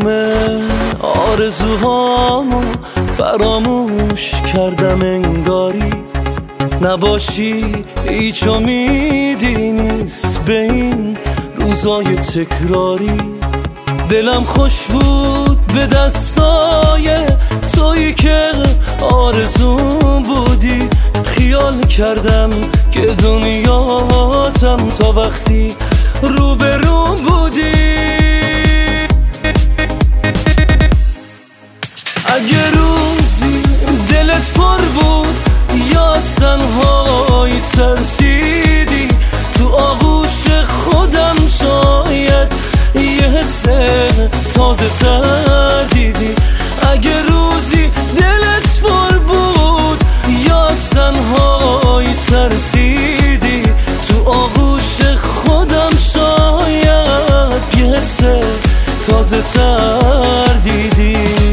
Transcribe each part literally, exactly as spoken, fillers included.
آرزوهامو فراموش کردم انگاری نباشی هیچ امیدی نیست به این روزای تکراری. دلم خوش بود به دستای تویی که آرزوم بودی، خیال کردم که دنیاتم تا وقتی روبروم بودی. اگه روزی دلت پر بود یا تنهایی ترسیدی، تو آغوش خودم شاید یه حس تازه تر دیدی. اگه روزی دلت پر بود یا تنهایی ترسیدی، تو آغوش خودم شاید یه حس تازه تر دیدی.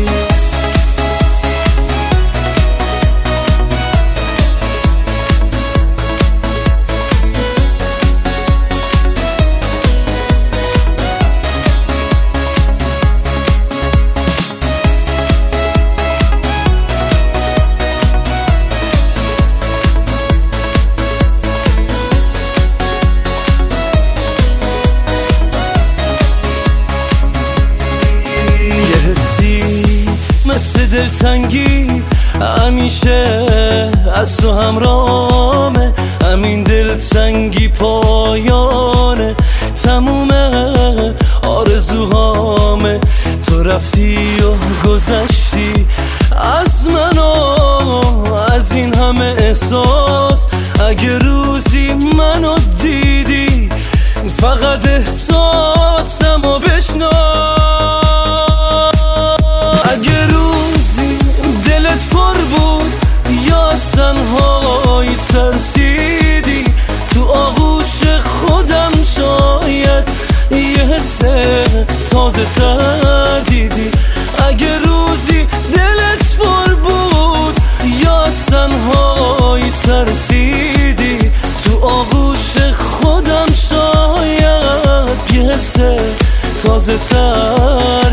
مثل دلتنگی همیشه از تو همرامه، همین دلتنگی پایانه تموم آرزوهامه. تو رفتی و گذشتی از من و از این همه احساس. اگه روزی منو دیدی فقط احساسم و بشناس. اگه روزی دلت پر بود یا تنهایی ترسیدی، تو آغوش خودم شاید یه حس تازه تر دیدی. اگه روزی دلت پر بود یا تنهایی ترسیدی، تو آغوش خودم شاید یه حس تازه تر